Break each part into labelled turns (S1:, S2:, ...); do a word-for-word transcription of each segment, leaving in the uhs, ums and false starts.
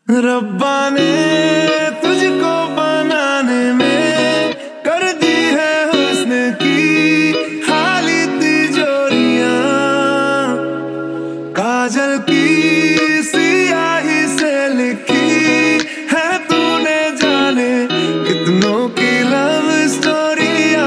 S1: रब्बा ने तुझको बनाने में कर दी है हुस्न की खाली तिजोरियां, काजल की सियाही से लिखी है तूने जाने कितनों की लव स्टोरियां।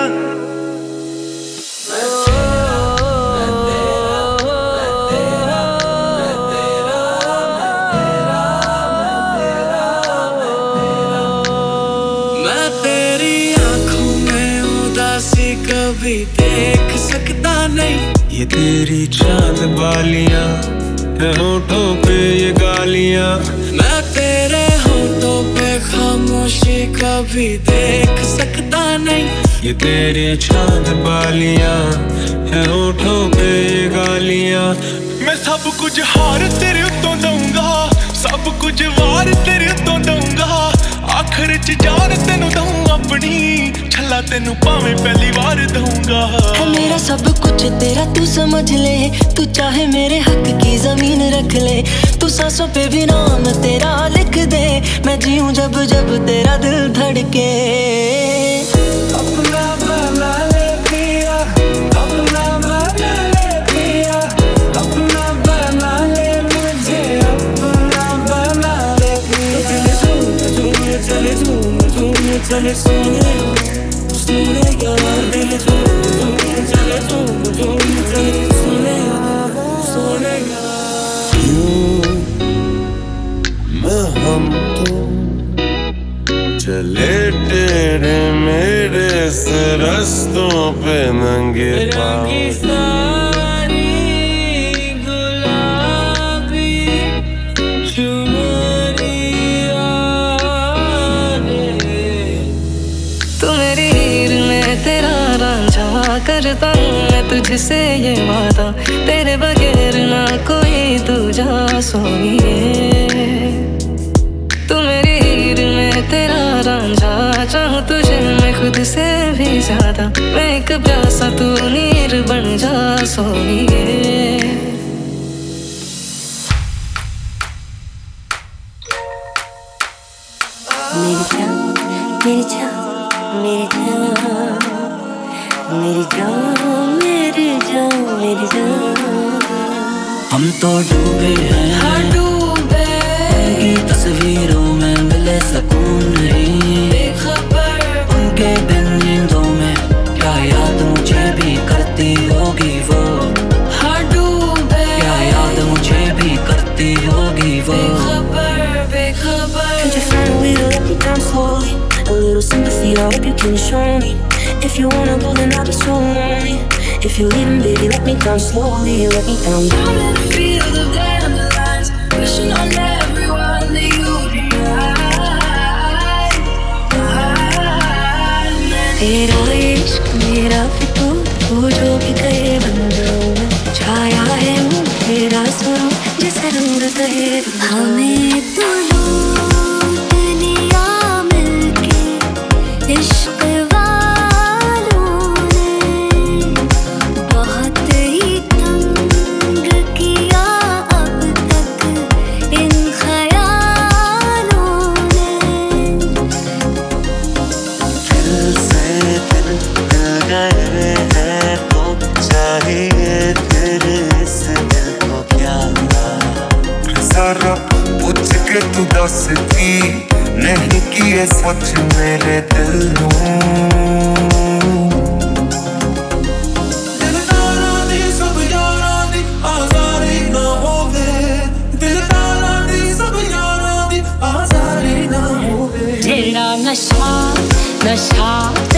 S2: कभी देख सकता नहीं,
S1: ये तेरी चांद बालियां है होठों पे ये गालियां।
S2: मैं तेरे होठों पे खामोशी कभी देख सकता नहीं,
S1: ये तेरी चांद बालियां है होठों पे ये गालियां। मैं सब कुछ हार तेरे उत्तों दूंगा, सब कुछ वार तेरे उत्तों दूंगा, आखिर च जान तेनू दूं अपनी, छल्ला तेनू भावें पहली बार दूंगा।
S3: है मेरा सब कुछ तेरा तू समझ ले, तू चाहे मेरे हक की जमीन रख ले, तू सांसों पे भी नाम तेरा लिख दे, मैं जीऊं जब जब तेरा दिल धड़के।
S1: अपना बना ले पिया, अपना बना ले पिया, अपना बना ले मुझे, अपना बना ले पिया। चले झूम झूम चले सोने सोने यार, दिल झूम झूम चले झूम झूम चले सोने सोने यार। यूं मैं हम तो चले तेरे मेरे से रस्तों पे नंगे पाँव।
S3: करता हूँ मैं तुझसे ये वादा, तेरे बगैर ना कोई दूजा सोनिए। तू मेरी हीर में तेरा रांझा, चाहूँ तुझे मैं खुद से भी ज्यादा, मैं एक प्यासा तू नीर बन जा सोनिए। मेरी जान मेरी जान मेरी जान मेरी जान मेरी जान मेरी जान।
S4: हम तो डूबे हैं,
S3: हाँ डूबे,
S4: उनकी तस्वीरों में मिले सुकून नहीं,
S3: बेखबर
S4: उनके बिन नींदों में क्या याद मुझे भी करती होगी वो।
S3: हाँ डूबे,
S4: क्या याद मुझे भी करती होगी वो।
S3: बेखबर बेखबर।
S5: Could you find a way to let me down slowly? A little sympathy, I hope you can show me. If you wanna go, then I'll be so lonely. If you're leaving, baby, let me down slowly, let me down.
S3: Down in the field of dead underlines, wishing on everyone that you'd be mine, mine.
S5: तेरा इश्क मेरा फितूर, तू जो भी कहे बन जाऊं मैं, छाया है मुँह तेरा सुरूर, जैसे नूर कहे हमें तो लूट लिया मिलके इश्क
S1: पूछ के तू दसती नहीं कि ये सच मेरे दिल नूं। दिलदारां दी सब यारां दी आज़ारी ना होवे, दिलदारां दी सब यारां दी आज़ारी ना होवे।
S3: तेरा नशा नशा